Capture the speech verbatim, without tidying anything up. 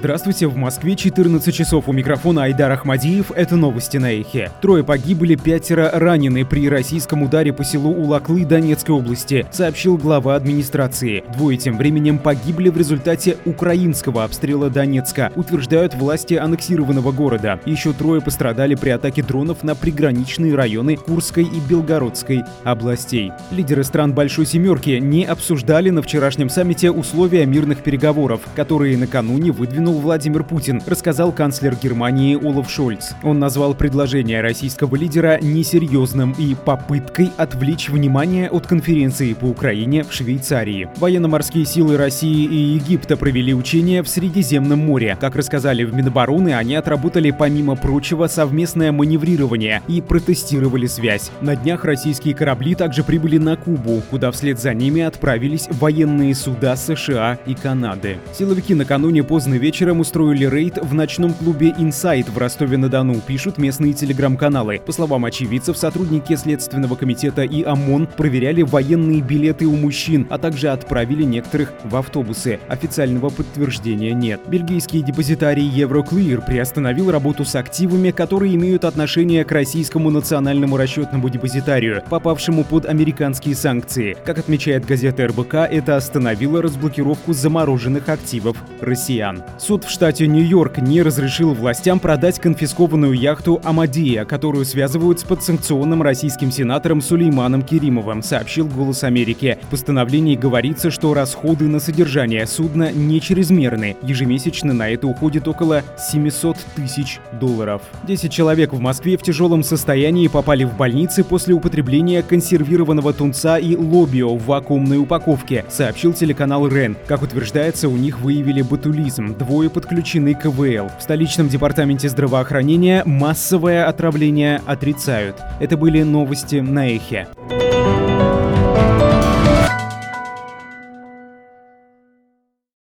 Здравствуйте, в Москве четырнадцать часов, у микрофона Айдар Ахмадиев, это новости на Эхе. Трое погибли, пятеро ранены при российском ударе по селу Улаклы Донецкой области, сообщил глава администрации. Двое тем временем погибли в результате украинского обстрела Донецка, утверждают власти аннексированного города. Еще трое пострадали при атаке дронов на приграничные районы Курской и Белгородской областей. Лидеры стран Большой Семерки не обсуждали на вчерашнем саммите условия мирных переговоров, которые накануне выдвинул Владимир Путин, рассказал канцлер Германии Олаф Шольц. Он назвал предложение российского лидера несерьезным и попыткой отвлечь внимание от конференции по Украине в Швейцарии. Военно-морские силы России и Египта провели учения в Средиземном море. Как рассказали в Минобороны, они отработали, помимо прочего, совместное маневрирование и протестировали связь. На днях российские корабли также прибыли на Кубу, куда вслед за ними отправились военные суда США и Канады. Силовики накануне поздно вечером Вечером устроили рейд в ночном клубе «Инсайт» в Ростове-на-Дону, пишут местные телеграм-каналы. По словам очевидцев, сотрудники Следственного комитета и ОМОН проверяли военные билеты у мужчин, а также отправили некоторых в автобусы. Официального подтверждения нет. Бельгийский депозитарий Euroclear приостановил работу с активами, которые имеют отношение к российскому национальному расчетному депозитарию, попавшему под американские санкции. Как отмечает газета эр бэ ка, это остановило разблокировку замороженных активов россиян. Суд в штате Нью-Йорк не разрешил властям продать конфискованную яхту «Амадея», которую связывают с подсанкционным российским сенатором Сулейманом Керимовым, сообщил «Голос Америки». В постановлении говорится, что расходы на содержание судна не чрезмерны. Ежемесячно на это уходит около семьсот тысяч долларов. Десять человек в Москве в тяжелом состоянии попали в больницы после употребления консервированного тунца и лобио в вакуумной упаковке, сообщил телеканал РЕН. Как утверждается, у них выявили ботулизм. Двое подключены к ка вэ эл. В столичном департаменте здравоохранения массовое отравление отрицают. Это были новости на Эхе.